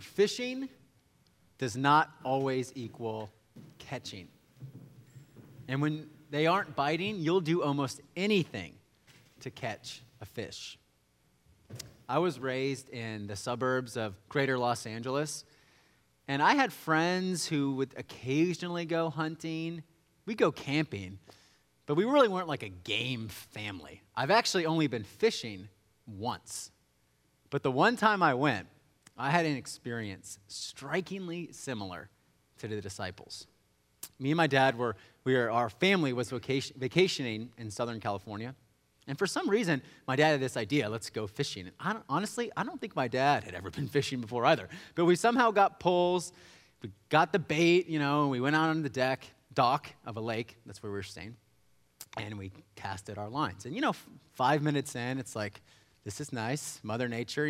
fishing does not always equal catching. And when they aren't biting, you'll do almost anything to catch a fish. I was raised in the suburbs of greater Los Angeles, and I had friends who would occasionally go hunting. We'd go camping, but we really weren't like a game family. I've actually only been fishing once. But the one time I went, I had an experience strikingly similar to the disciples. Me and my dad our family was vacationing in Southern California. And for some reason, my dad had this idea, let's go fishing. And I don't think my dad had ever been fishing before either. But we somehow got poles, we got the bait, we went out on the dock of a lake, that's where we were staying, and we casted our lines. And 5 minutes in, it's like, this is nice, Mother Nature,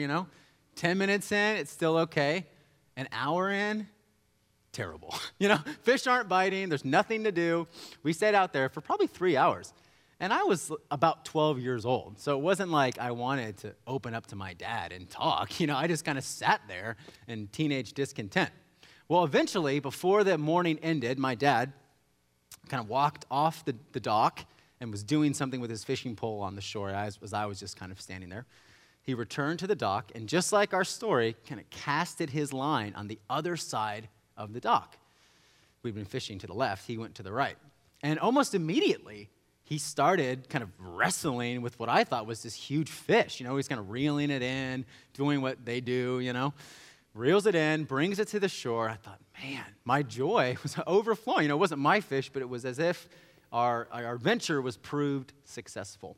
10 minutes in, it's still okay. An hour in, terrible. Fish aren't biting, there's nothing to do. We stayed out there for probably 3 hours. And I was about 12 years old, so it wasn't like I wanted to open up to my dad and talk. I just kind of sat there in teenage discontent. Well, eventually, before the morning ended, my dad kind of walked off the dock and was doing something with his fishing pole on the shore as I was just kind of standing there. He returned to the dock, and just like our story, kind of casted his line on the other side of the dock. We'd been fishing to the left, he went to the right. And almost immediately, he started kind of wrestling with what I thought was this huge fish. He's kind of reeling it in, doing what they do, reels it in, brings it to the shore. I thought, man, my joy was overflowing. It wasn't my fish, but it was as if our venture was proved successful.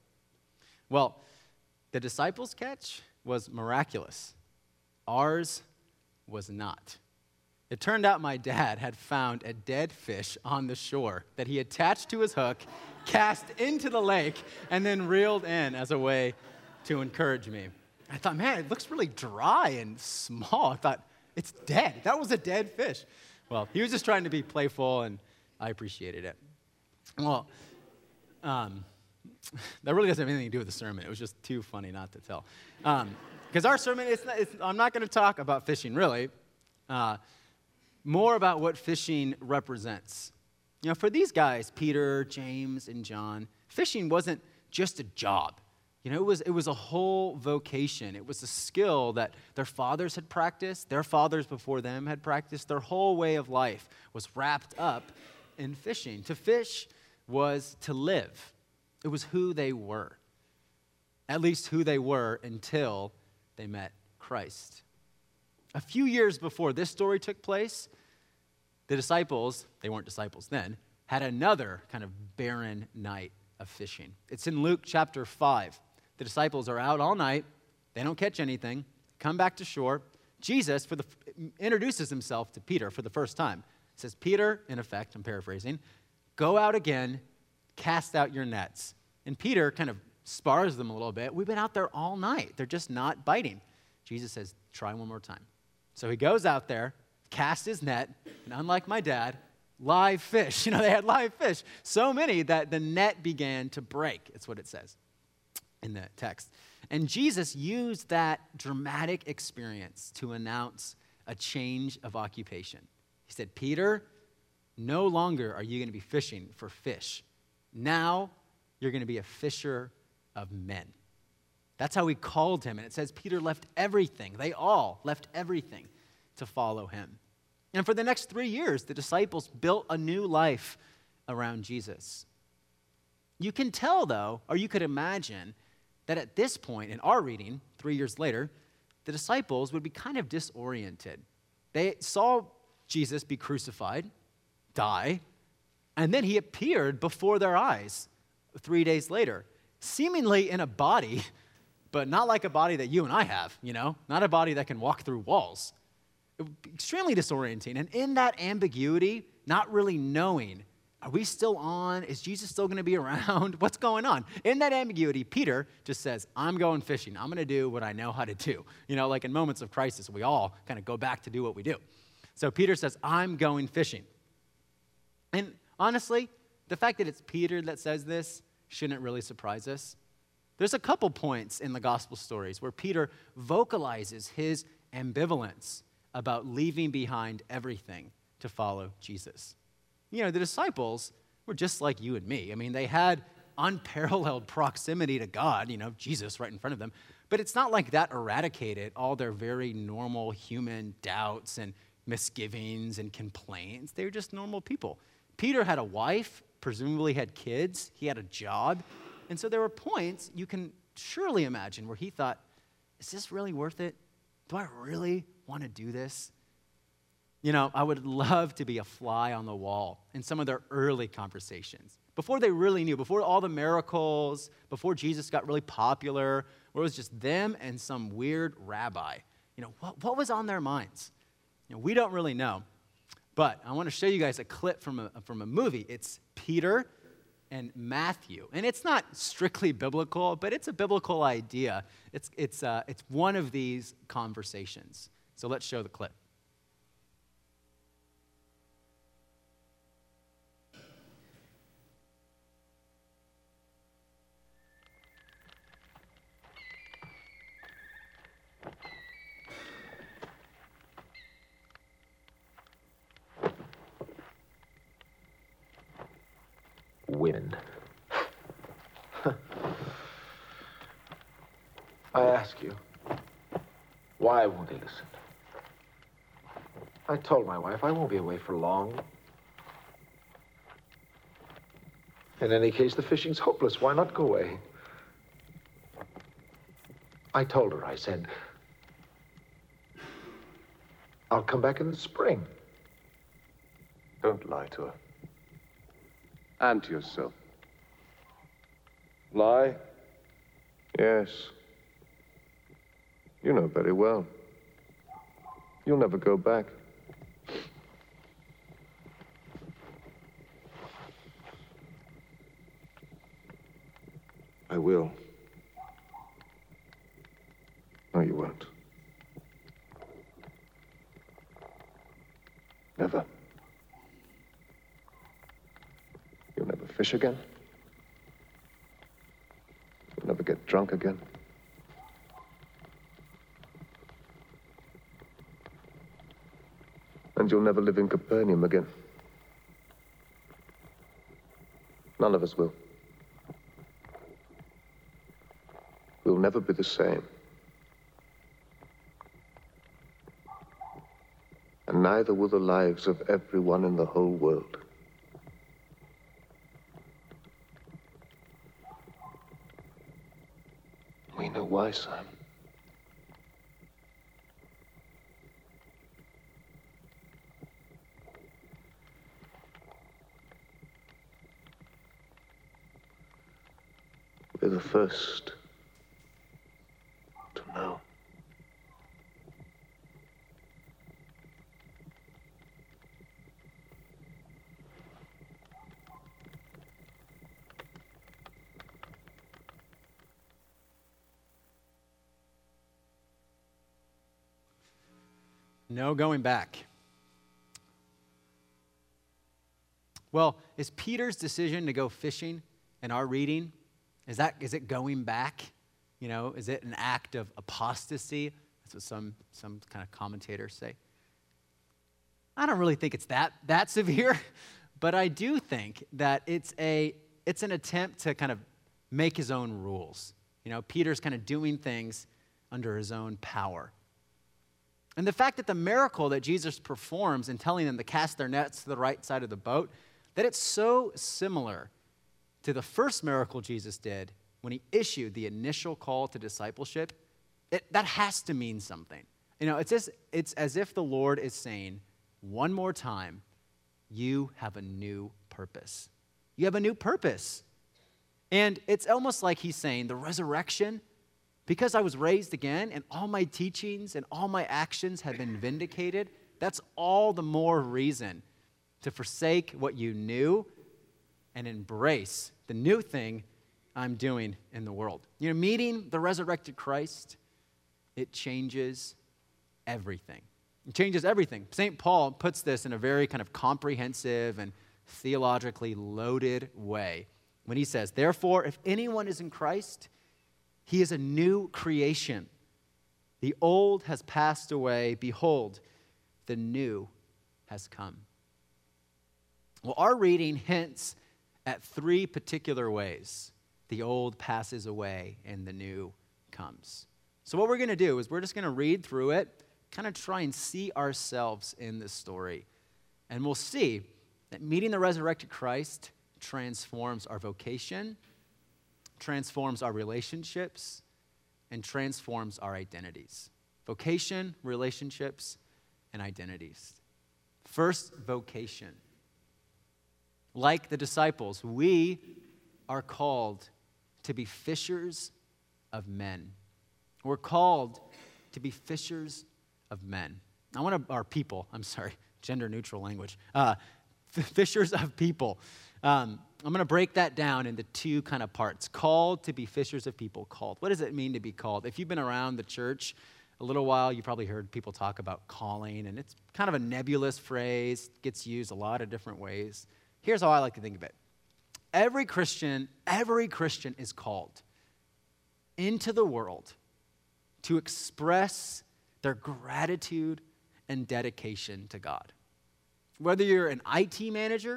Well, the disciples' catch was miraculous. Ours was not. It turned out my dad had found a dead fish on the shore that he attached to his hook, cast into the lake, and then reeled in as a way to encourage me. I thought, man, it looks really dry and small. I thought, it's dead. That was a dead fish. Well, he was just trying to be playful, and I appreciated it. Well, that really doesn't have anything to do with the sermon. It was just too funny not to tell. Because our sermon, I'm not going to talk about fishing, really. More about what fishing represents. For these guys, Peter, James, and John, fishing wasn't just a job. It was a whole vocation. It was a skill that their fathers had practiced, their fathers before them had practiced. Their whole way of life was wrapped up in fishing. To fish was to live. It was who they were. At least who they were until they met Christ. A few years before this story took place, the disciples, they weren't disciples then, had another kind of barren night of fishing. It's in Luke chapter 5. The disciples are out all night. They don't catch anything. Come back to shore. Jesus introduces himself to Peter for the first time. He says, Peter, in effect, I'm paraphrasing, go out again, cast out your nets. And Peter kind of spars them a little bit. We've been out there all night. They're just not biting. Jesus says, try one more time. So he goes out there, casts his net, and unlike my dad, live fish. They had live fish. So many that the net began to break. It's what it says in the text. And Jesus used that dramatic experience to announce a change of occupation. He said, Peter, no longer are you going to be fishing for fish. Now you're going to be a fisher of men. That's how he called him. And it says Peter left everything. They all left everything to follow him. And for the next 3 years, the disciples built a new life around Jesus. You can tell, though, or you could imagine, that at this point in our reading, 3 years later, the disciples would be kind of disoriented. They saw Jesus be crucified, die, and then he appeared before their eyes 3 days later, seemingly in a body, but not like a body that you and I have, not a body that can walk through walls. It would be extremely disorienting. And in that ambiguity, not really knowing, are we still on? Is Jesus still going to be around? What's going on? In that ambiguity, Peter just says, I'm going fishing. I'm going to do what I know how to do. Like in moments of crisis, we all kind of go back to do what we do. So Peter says, I'm going fishing. And honestly, the fact that it's Peter that says this shouldn't really surprise us. There's a couple points in the gospel stories where Peter vocalizes his ambivalence about leaving behind everything to follow Jesus. The disciples were just like you and me. I mean, they had unparalleled proximity to God, Jesus right in front of them. But it's not like that eradicated all their very normal human doubts and misgivings and complaints. They were just normal people. Peter had a wife, presumably had kids. He had a job. And so there were points you can surely imagine where he thought, is this really worth it? Do I really want to do this? I would love to be a fly on the wall in some of their early conversations. Before they really knew, before all the miracles, before Jesus got really popular, where it was just them and some weird rabbi. What was on their minds? We don't really know. But I want to show you guys a clip from a movie. It's Peter and Matthew. And it's not strictly biblical, but it's a biblical idea. It's one of these conversations. So let's show the clip. Women. I ask you, why won't they listen? I told my wife I won't be away for long. In any case, the fishing's hopeless. Why not go away? I told her, I said, I'll come back in the spring. Don't lie to her. And to yourself. Lie? Yes. You know very well. You'll never go back. I will. No, you won't. Never. You'll never fish again. You'll never get drunk again. And you'll never live in Capernaum again. None of us will. We'll never be the same. And neither will the lives of everyone in the whole world. We know why, Simon. We're the first to know. No going back. Well, is Peter's decision to go fishing in our reading, is it going back? Is it an act of apostasy? That's what some kind of commentators say. I don't really think it's that severe, but I do think that it's an attempt to kind of make his own rules. Peter's kind of doing things under his own power. And the fact that the miracle that Jesus performs in telling them to cast their nets to the right side of the boat, that it's so similar to the first miracle Jesus did when he issued the initial call to discipleship, that has to mean something. It's as if the Lord is saying, one more time, you have a new purpose. You have a new purpose. And it's almost like he's saying, the resurrection, because I was raised again and all my teachings and all my actions have been vindicated, that's all the more reason to forsake what you knew and embrace the new thing I'm doing in the world. Meeting the resurrected Christ, it changes everything. It changes everything. St. Paul puts this in a very kind of comprehensive and theologically loaded way when he says, therefore, if anyone is in Christ, he is a new creation. The old has passed away. Behold, the new has come. Well, our reading hints at three particular ways the old passes away and the new comes. So what we're going to do is we're just going to read through it, kind of try and see ourselves in this story. And we'll see that meeting the resurrected Christ transforms our vocation, transforms our relationships, and transforms our identities. Vocation, relationships, and identities. First, vocation. Like the disciples, we are called to be fishers of men. We're called to be fishers of men. Gender neutral language. Fishers of people. I'm going to break that down into two kind of parts. Called to be fishers of people. Called. What does it mean to be called? If you've been around the church a little while, you probably heard people talk about calling, and it's kind of a nebulous phrase, gets used a lot of different ways. Here's how I like to think of it. Every Christian is called into the world to express their gratitude and dedication to God. Whether you're an IT manager,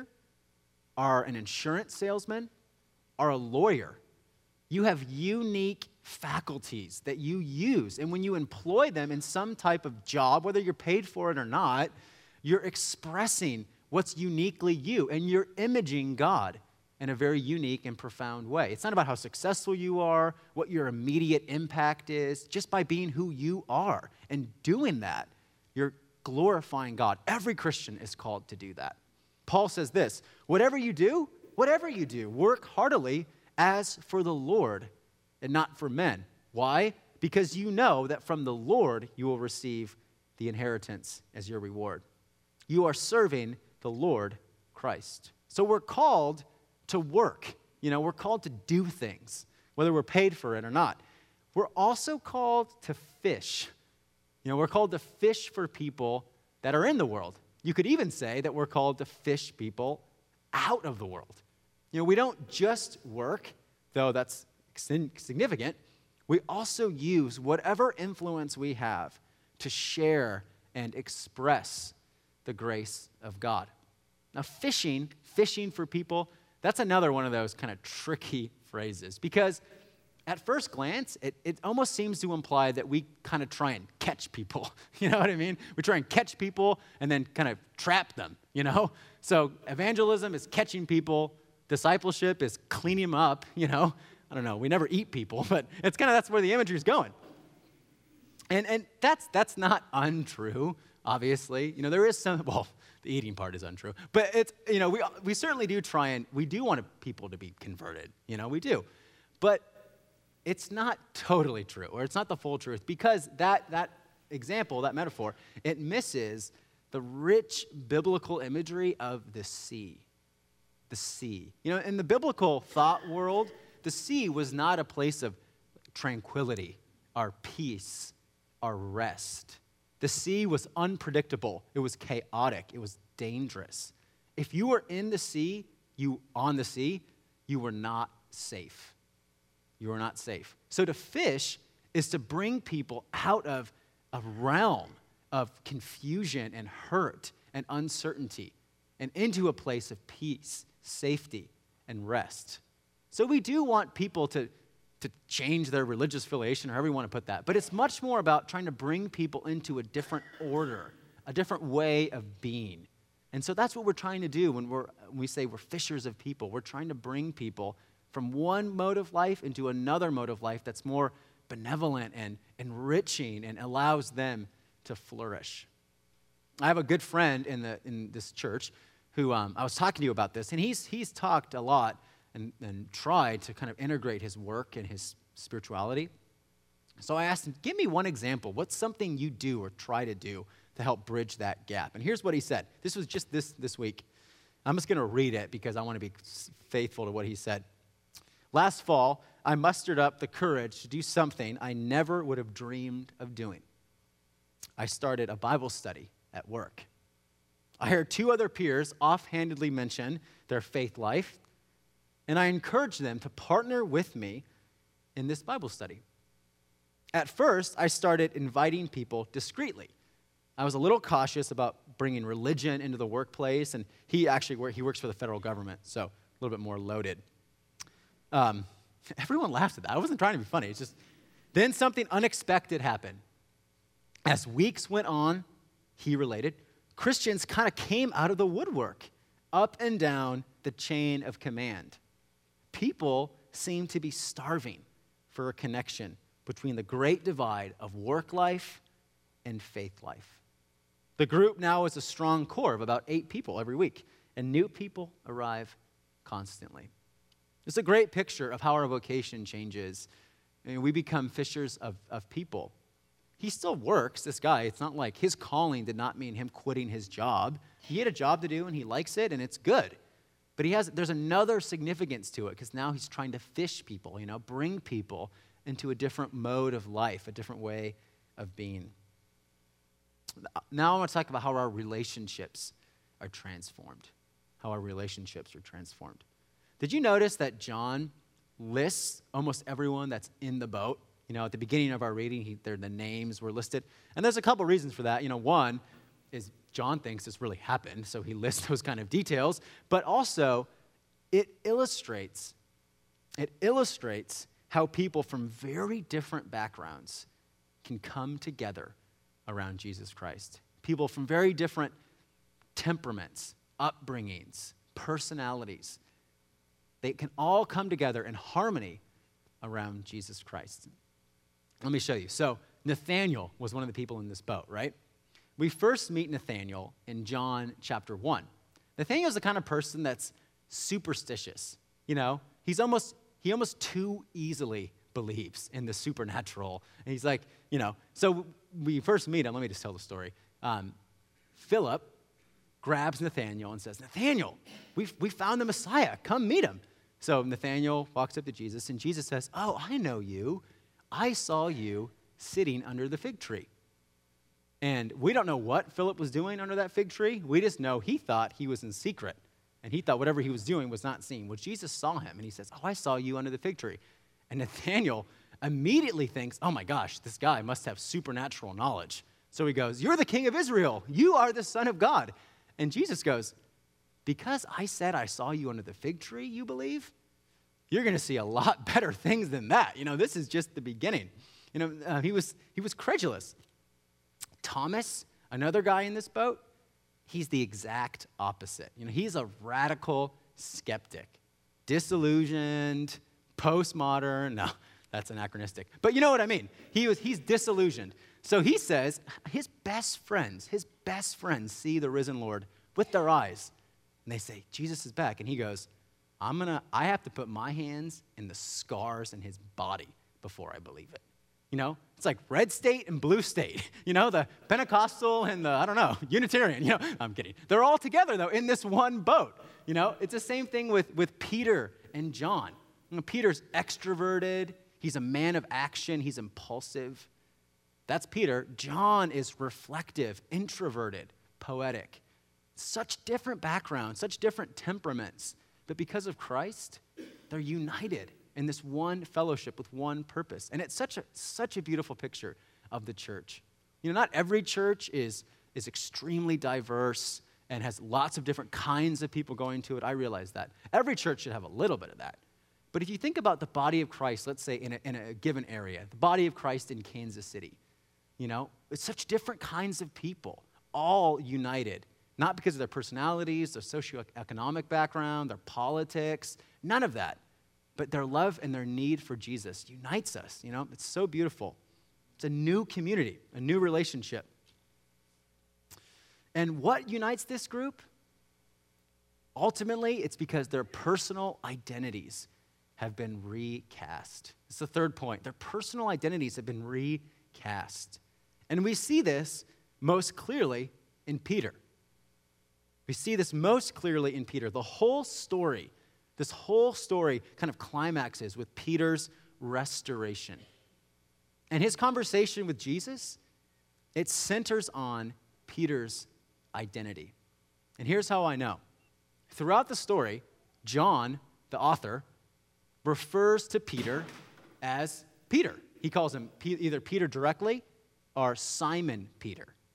or an insurance salesman, or a lawyer, you have unique faculties that you use. And when you employ them in some type of job, whether you're paid for it or not, you're expressing what's uniquely you, and you're imaging God in a very unique and profound way. It's not about how successful you are, what your immediate impact is. Just by being who you are and doing that, you're glorifying God. Every Christian is called to do that. Paul says this, whatever you do, work heartily as for the Lord and not for men. Why? Because you know that from the Lord you will receive the inheritance as your reward. You are serving the Lord Christ. So we're called to work. We're called to do things, whether we're paid for it or not. We're also called to fish. We're called to fish for people that are in the world. You could even say that we're called to fish people out of the world. We don't just work, though that's significant. We also use whatever influence we have to share and express the grace of God. Now, fishing for people, that's another one of those kind of tricky phrases, because at first glance, it almost seems to imply that we kind of try and catch people. You know what I mean? We try and catch people and then kind of trap them, So evangelism is catching people. Discipleship is cleaning them up, I don't know. We never eat people, but that's where the imagery is going. And that's not untrue, obviously. There is some, the eating part is untrue. But it's, we certainly do try and, we do want people to be converted. We do. But it's not totally true, or it's not the full truth, because that example, that metaphor, it misses the rich biblical imagery of the sea. The sea. In the biblical thought world, the sea was not a place of tranquility, or peace, or rest. The sea was unpredictable. It was chaotic. It was dangerous. If you were in the sea, you were not safe. You are not safe. So to fish is to bring people out of a realm of confusion and hurt and uncertainty and into a place of peace, safety, and rest. So we do want people to change their religious affiliation, or however you want to put that. But it's much more about trying to bring people into a different order, a different way of being. And so that's what we're trying to do when we say we're fishers of people. We're trying to bring people from one mode of life into another mode of life that's more benevolent and enriching and allows them to flourish. I have a good friend in this church who I was talking to you about this, and he's talked a lot and tried to kind of integrate his work and his spirituality. So I asked him, give me one example. What's something you do or try to do to help bridge that gap? And here's what he said. This was just this week. I'm just going to read it because I want to be faithful to what he said. Last fall, I mustered up the courage to do something I never would have dreamed of doing. I started a Bible study at work. I heard two other peers offhandedly mention their faith life, and I encouraged them to partner with me in this Bible study. At first, I started inviting people discreetly. I was a little cautious about bringing religion into the workplace, and he works for the federal government, so a little bit more loaded. Everyone laughed at that. I wasn't trying to be funny. It's just, then something unexpected happened. As weeks went on, he related, Christians kind of came out of the woodwork, up and down the chain of command. People seemed to be starving for a connection between the great divide of work life and faith life. The group now is a strong core of about 8 people every week, and new people arrive constantly. It's a great picture of how our vocation changes. I mean, we become fishers of people. He still works, this guy. It's not like his calling did not mean him quitting his job. He had a job to do, and he likes it, and it's good. But there's another significance to it, because now he's trying to fish people, bring people into a different mode of life, a different way of being. Now I want to talk about how our relationships are transformed. Did you notice that John lists almost everyone that's in the boat? At the beginning of our reading, the names were listed. And there's a couple reasons for that. One is John thinks this really happened, so he lists those kind of details. But also, it illustrates how people from very different backgrounds can come together around Jesus Christ. People from very different temperaments, upbringings, personalities. They can all come together in harmony around Jesus Christ. Let me show you. So Nathanael was one of the people in this boat, right? We first meet Nathanael in John chapter 1. Nathanael's the kind of person that's superstitious. He almost too easily believes in the supernatural. And he's like, so we first meet him. Let me just tell the story. Philip grabs Nathanael and says, Nathanael, we found the Messiah. Come meet him. So Nathanael walks up to Jesus, and Jesus says, oh, I know you. I saw you sitting under the fig tree. And we don't know what Philip was doing under that fig tree. We just know he thought he was in secret. And he thought whatever he was doing was not seen. Well, Jesus saw him, and he says, oh, I saw you under the fig tree. And Nathanael immediately thinks, oh my gosh, this guy must have supernatural knowledge. So he goes, you're the king of Israel. You are the Son of God. And Jesus goes, because I said I saw you under the fig tree, you believe? You're going to see a lot better things than that. This is just the beginning. He was credulous. Thomas, another guy in this boat, he's the exact opposite. He's a radical skeptic, disillusioned, postmodern. No, that's anachronistic. But you know what I mean. He's disillusioned. So he says his best friends see the risen Lord with their eyes. And they say, Jesus is back. And he goes, I have to put my hands in the scars in his body before I believe it. It's like red state and blue state. The Pentecostal and the, Unitarian. I'm kidding. They're all together, though, in this one boat. It's the same thing with Peter and John. Peter's extroverted. He's a man of action. He's impulsive. That's Peter. John is reflective, introverted, poetic. Such different backgrounds, such different temperaments. But because of Christ, they're united in this one fellowship with one purpose. And it's such a beautiful picture of the church. Not every church is extremely diverse and has lots of different kinds of people going to it. I realize that. Every church should have a little bit of that. But if you think about the body of Christ, let's say in a given area, the body of Christ in Kansas City, it's such different kinds of people, all united. Not because of their personalities, their socioeconomic background, their politics, none of that. But their love and their need for Jesus unites us, It's so beautiful. It's a new community, a new relationship. And what unites this group? Ultimately, it's because their personal identities have been recast. It's the third point. Their personal identities have been recast. And we see this most clearly in Peter. We see this most clearly in Peter. This whole story kind of climaxes with Peter's restoration. And his conversation with Jesus, it centers on Peter's identity. And here's how I know. Throughout the story, John, the author, refers to Peter as Peter. He calls him either Peter directly or Simon Peter.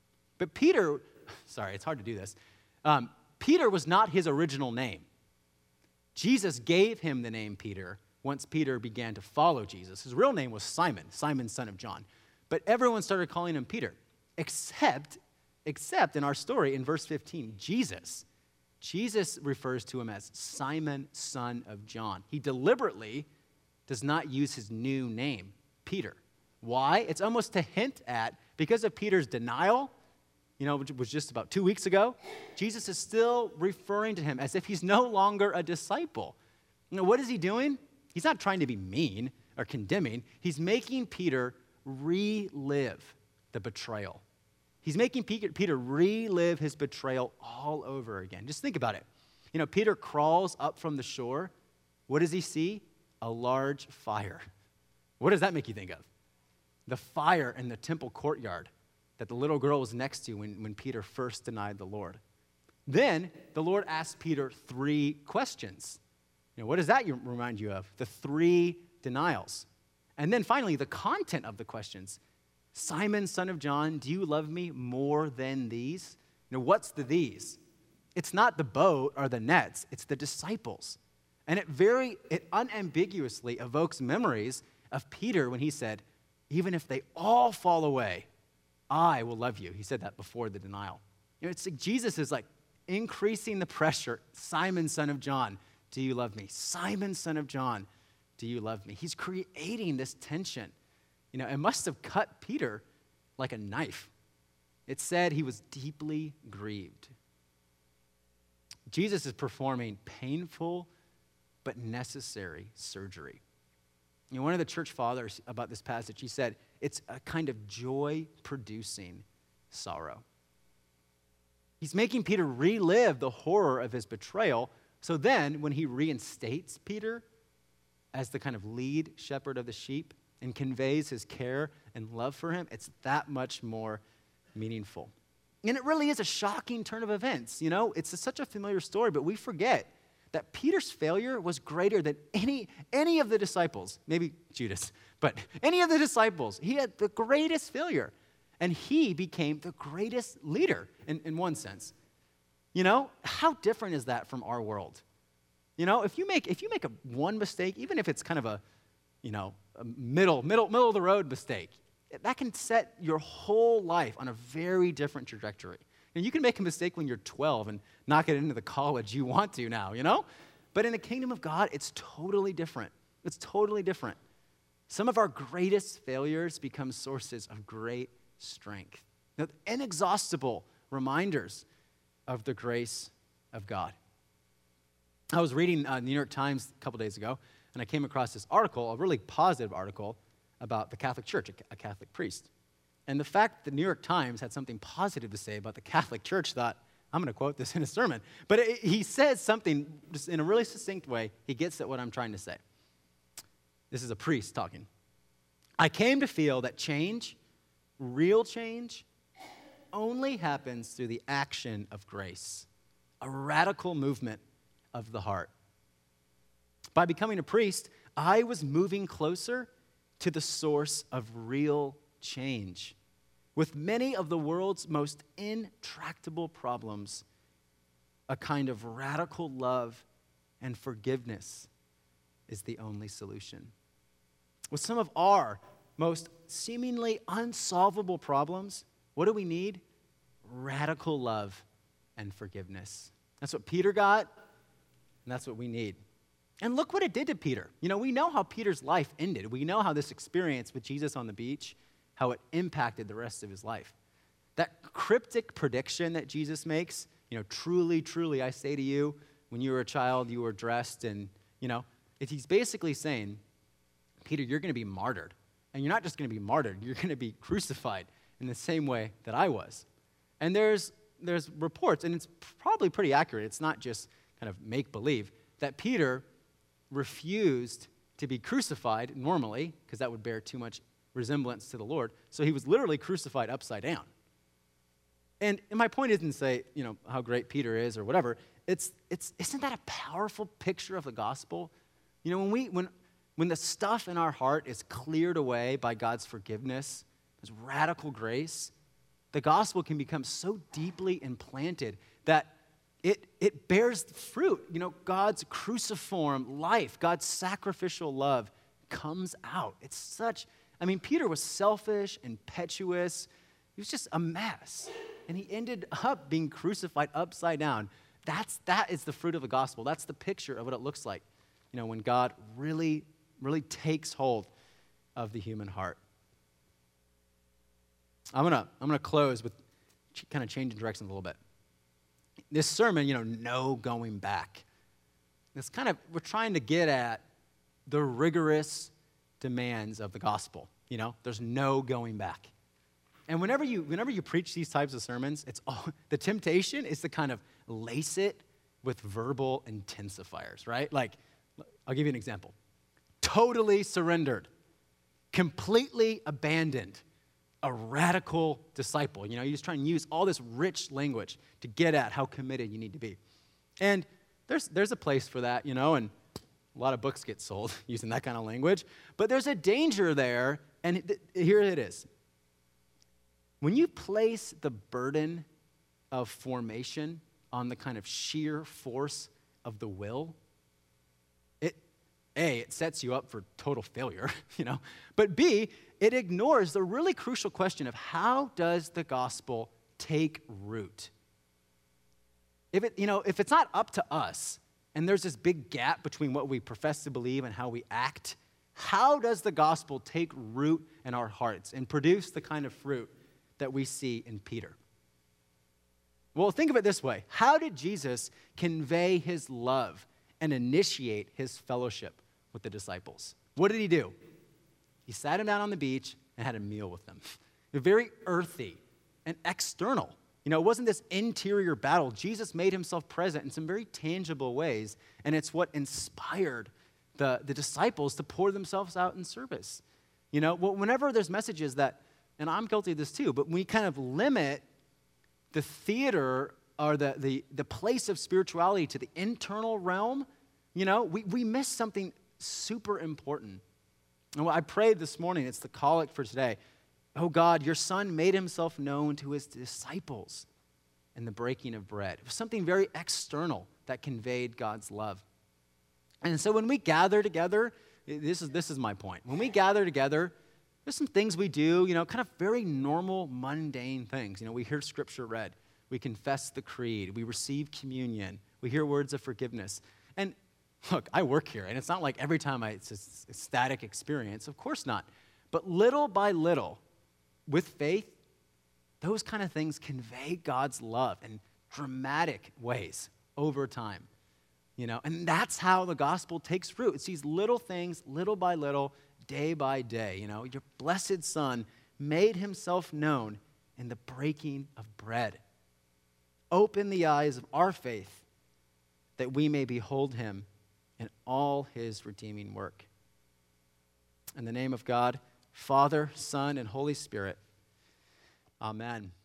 But Peter, sorry, it's hard to do this. Peter was not his original name. Jesus gave him the name Peter once Peter began to follow Jesus. His real name was Simon, Simon, son of John. But everyone started calling him Peter, except in our story in verse 15, Jesus. Jesus refers to him as Simon, son of John. He deliberately does not use his new name, Peter. Why? It's almost to hint at, because of Peter's denial, which was just about 2 weeks ago, Jesus is still referring to him as if he's no longer a disciple. What is he doing? He's not trying to be mean or condemning. He's making Peter relive the betrayal. He's making Peter relive his betrayal all over again. Just think about it. Peter crawls up from the shore. What does he see? A large fire. What does that make you think of? The fire in the temple courtyard that the little girl was next to when Peter first denied the Lord. Then the Lord asked Peter 3 questions. What does that remind you of? The 3 denials. And then finally, the content of the questions. Simon, son of John, do you love me more than these? What's the these? It's not the boat or the nets. It's the disciples. And it unambiguously evokes memories of Peter when he said, even if they all fall away, I will love you. He said that before the denial. It's like Jesus is like increasing the pressure. Simon, son of John, do you love me? Simon, son of John, do you love me? He's creating this tension. It must have cut Peter like a knife. It said he was deeply grieved. Jesus is performing painful but necessary surgery. One of the church fathers about this passage, he said, it's a kind of joy-producing sorrow. He's making Peter relive the horror of his betrayal, so then when he reinstates Peter as the kind of lead shepherd of the sheep and conveys his care and love for him, it's that much more meaningful. And it really is a shocking turn of events. It's such a familiar story, but we forget that Peter's failure was greater than any of the disciples, maybe Judas, but any of the disciples. He had the greatest failure, and he became the greatest leader in one sense. How different is that from our world? If you make one mistake, even if it's kind of a middle of the road mistake, that can set your whole life on a very different trajectory. And you can make a mistake when you're 12 and not get into the college you want to now, But in the kingdom of God, it's totally different. It's totally different. Some of our greatest failures become sources of great strength. Inexhaustible reminders of the grace of God. I was reading the New York Times a couple days ago, and I came across this article, a really positive article about the Catholic Church, a Catholic priest. And the fact that the New York Times had something positive to say about the Catholic Church, thought, I'm going to quote this in a sermon. But he says something just in a really succinct way. He gets at what I'm trying to say. This is a priest talking. I came to feel that change, real change, only happens through the action of grace, a radical movement of the heart. By becoming a priest, I was moving closer to the source of real change. With many of the world's most intractable problems, a kind of radical love and forgiveness is the only solution. With some of our most seemingly unsolvable problems, what do we need? Radical love and forgiveness. That's what Peter got, and that's what we need. And look what it did to Peter. We know how Peter's life ended. We know how this experience with Jesus on the beach, how it impacted the rest of his life. That cryptic prediction that Jesus makes, truly, truly, I say to you, when you were a child, you were dressed, and, he's basically saying, Peter, you're going to be martyred. And you're not just going to be martyred, you're going to be crucified in the same way that I was. And there's reports, and it's probably pretty accurate, it's not just kind of make-believe, that Peter refused to be crucified normally, because that would bear too much resemblance to the Lord. So he was literally crucified upside down. And my point isn't to say, how great Peter is or whatever. Isn't that a powerful picture of the gospel? When the stuff in our heart is cleared away by God's forgiveness, His radical grace, the gospel can become so deeply implanted that it bears fruit. You know, God's cruciform life, God's sacrificial love comes out. It's such, I mean, Peter was selfish, impetuous. He was just a mess. And he ended up being crucified upside down. That is the fruit of the gospel. That's the picture of what it looks like, you know, when God really, really takes hold of the human heart. I'm gonna close with kind of changing directions a little bit. This sermon, you know, no going back. It's kind of, we're trying to get at the rigorous demands of the gospel. You know, there's no going back. And whenever you preach these types of sermons, the temptation is to kind of lace it with verbal intensifiers, right? Like, I'll give you an example. Totally surrendered, completely abandoned, a radical disciple. You know, you just try and use all this rich language to get at how committed you need to be. And there's a place for that, you know, and a lot of books get sold using that kind of language. But there's a danger there, and here it is. When you place the burden of formation on the kind of sheer force of the will, it sets you up for total failure, you know. But B, it ignores the really crucial question of how does the gospel take root? If it's not up to us, and there's this big gap between what we profess to believe and how we act, how does the gospel take root in our hearts and produce the kind of fruit that we see in Peter? Well, think of it this way. How did Jesus convey his love and initiate his fellowship with the disciples? What did he do? He sat him down on the beach and had a meal with them. Very earthy and external. You know, it wasn't this interior battle. Jesus made himself present in some very tangible ways, and it's what inspired the disciples to pour themselves out in service. You know, whenever there's messages that, and I'm guilty of this too, but we kind of limit the theater or the place of spirituality to the internal realm, you know, we miss something super important. And what I prayed this morning, it's the collect for today. Oh God, your son made himself known to his disciples in the breaking of bread. It was something very external that conveyed God's love. And so when we gather together, this is my point. When we gather together, there's some things we do, you know, kind of very normal, mundane things. You know, we hear scripture read. We confess the creed. We receive communion. We hear words of forgiveness. And look, I work here, and it's not like every time it's a static experience. Of course not. But little by little, with faith, those kind of things convey God's love in dramatic ways over time. You know, and that's how the gospel takes root. It's these little things, little by little, day by day. You know, your blessed Son made himself known in the breaking of bread. Open the eyes of our faith that we may behold him in all his redeeming work. In the name of God, Father, Son, and Holy Spirit, amen.